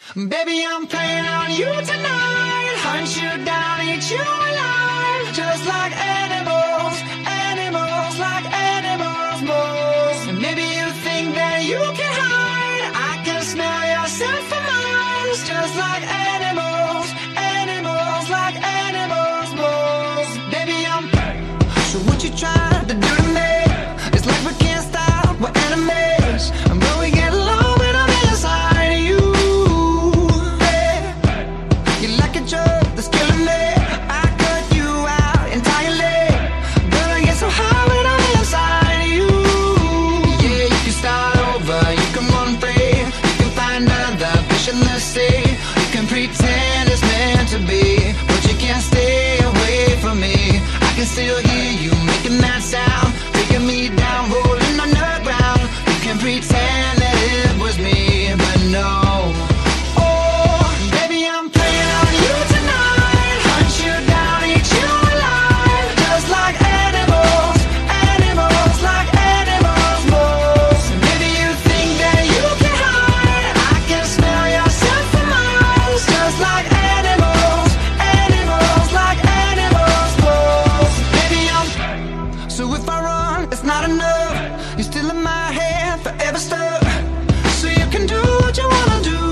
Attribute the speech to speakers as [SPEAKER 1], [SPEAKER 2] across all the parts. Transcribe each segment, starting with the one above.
[SPEAKER 1] Baby, I'm playing on you tonight. Hunt you down, eat you alive. Just like animals, animals, like animals, moles. And maybe you think that you can hide. I can smell your scent for miles. Just like animals, animals, like animals, moles. Baby, I'm so what you trying to do to me? It's like we can't stop, we're enemies. And when we get low, when I'm inside of you, yeah. You're like a drug that's killing me. I cut you out entirely. But I get so high when I'm inside of you. Yeah, you can start over, you can run free. You can find other fish in the sea. You can pretend it's meant to be, but you can't stay away from me. I can still hear you making that sound, taking me down, rolling on the ground. You can pretend that it was me, but no. Oh, baby, I'm playing on you tonight. Hunt you down, eat you alive. Just like animals, animals, like animals, moles. Maybe you think that you can hide. I can smell your scent for miles. Just like animals, animals, like animals, moles. Baby, so if I run, it's not enough. You're still in my head, forever stuck. So you can do what you wanna do.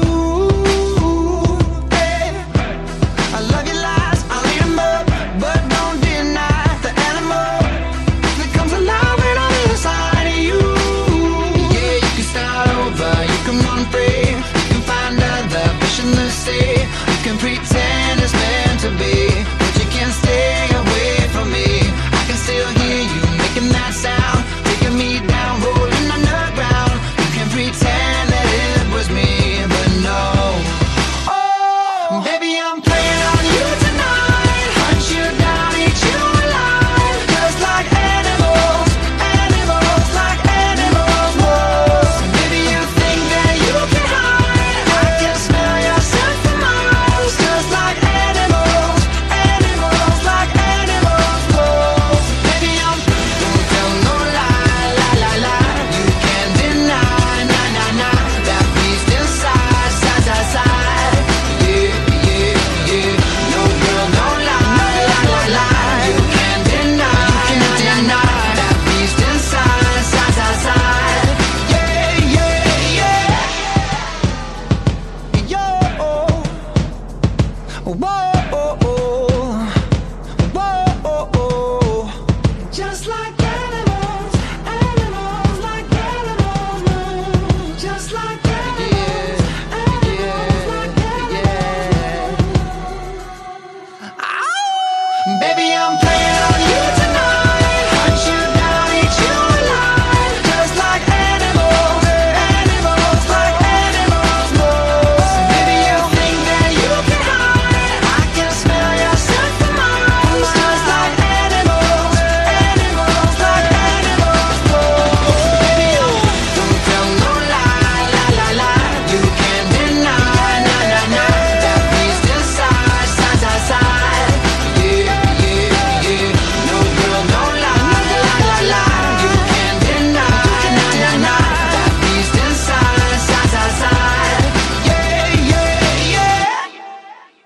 [SPEAKER 1] Hey, I love your lies, I'll eat 'em up, but don't deny the animal that comes alive when I'm inside of you. Yeah, you can start over, you can run free. You can find other fish in the sea. You can pretend it's meant to be, but you can't stay away from me. I can still hear you making that sound, taking me down, rolling on the ground. You can pretend that it was me, but no. Oh, baby, I'm playing on you tonight. Hunt you down, eat you alive. Just like animals, animals, like animals, moles. Maybe you think that you can hide. I can smell your scent for miles. Just like animals, animals, like animals, moles. Baby, I'm don't tell no lie, lie, lie, lie. You can't deny, nah, nah, nah. That beast inside, side, side, side. Yeah, yeah, yeah. No girl, don't lie, lie, lie, lie. You can't deny, that beast inside, side, side, side. Yeah, yeah, yeah. Yo, whoa, oh, oh.